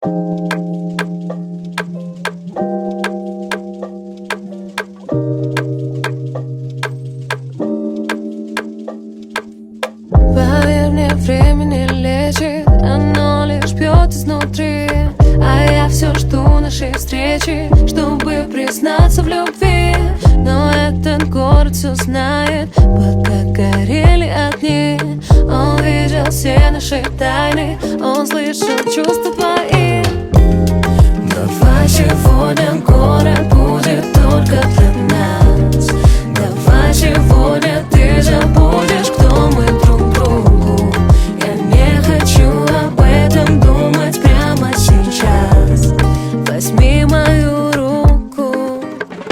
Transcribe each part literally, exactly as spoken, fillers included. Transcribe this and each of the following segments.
Поверь мне, время не лечит, оно лишь бьет изнутри. А я все жду нашей встречи, чтобы признаться в любви. Но этот город все знает, пока горели огни. Он видел все наши тайны, он слышал чувства твои. Давай сегодня город будет только для нас. Давай сегодня ты забудешь, кто мы друг другу. Я не хочу об этом думать прямо сейчас. Возьми мою руку.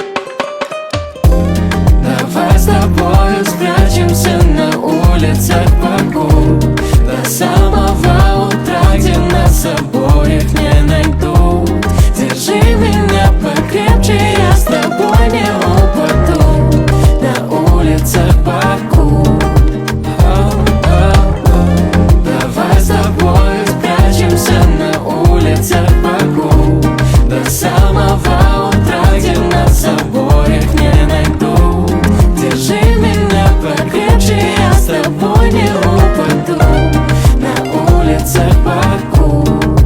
Давай с тобою спрячемся на улицах Баку. До самого утра, где нас обоих не найдут. Держи меня покрепче, я с тобой не упаду. На улицах Баку. Давай с тобой спрячемся на улицах Баку. До самого утра, где нас обоих не найдут. Держи меня покрепче, я с тобой не упаду. На улицах Баку.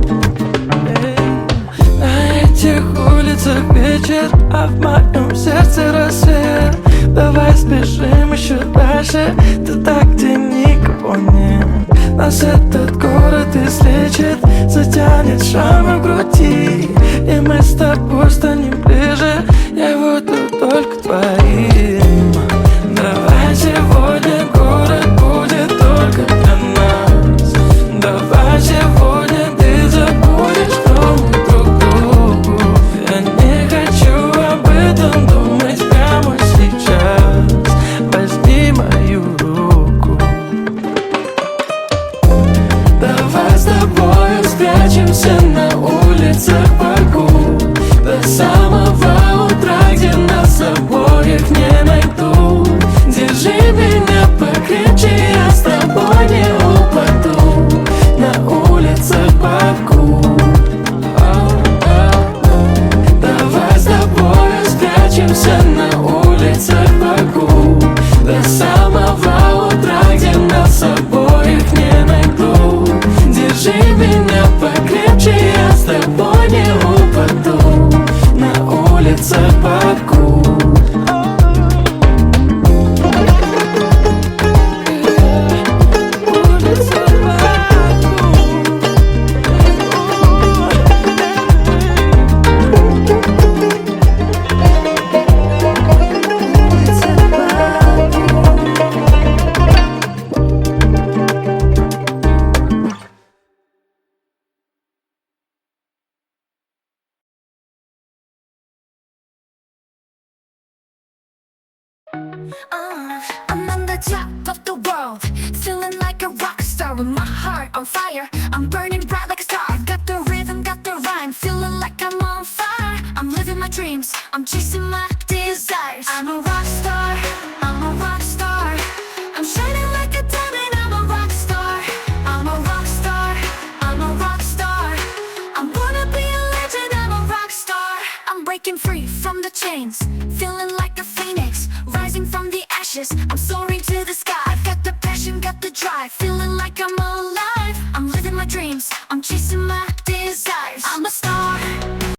На этих улицах вечер, а в моем сердце рассвет. Давай сбежим еще дальше, туда, где никого нет. Нас этот город излечит, затянет шрамы в груди. И мы с тобой станем ближе, я буду только твоим. Давай сегодня город будет только для нас. Давай сегодня ты забудешь, кто мы друг другу. Я не хочу об этом думать прямо сейчас. Возьми мою руку. Давай с тобою спрячемся на улицах Баку. До самого утра, где нас обоих не найдут. Держи меня покрепче, я с тобой не упаду. На улицах Баку. Давай с тобою спрячемся на улицах Баку. До самого утра, где нас обоих не найдут. Держи меня покрепче, я с тобой не упаду. На улицах Баку. Uh, I'm on the top of the world, feeling like a rock star with my heart on fire. I'm burning bright like a star. Got the rhythm, got the rhyme, feeling like I'm on fire. I'm living my dreams, I'm chasing my desires. I'm a rock star, I'm a rock star. I'm shining like a diamond, I'm a rock star. I'm a rock star, I'm a rock star. I'm gonna be a legend, I'm a rock star. I'm breaking free from the chains, feeling like a phoenix, rising from the ashes. I'm soaring to the sky. I've got the passion, got the drive, feeling like I'm alive. I'm living my dreams, I'm chasing my desires. I'm a star,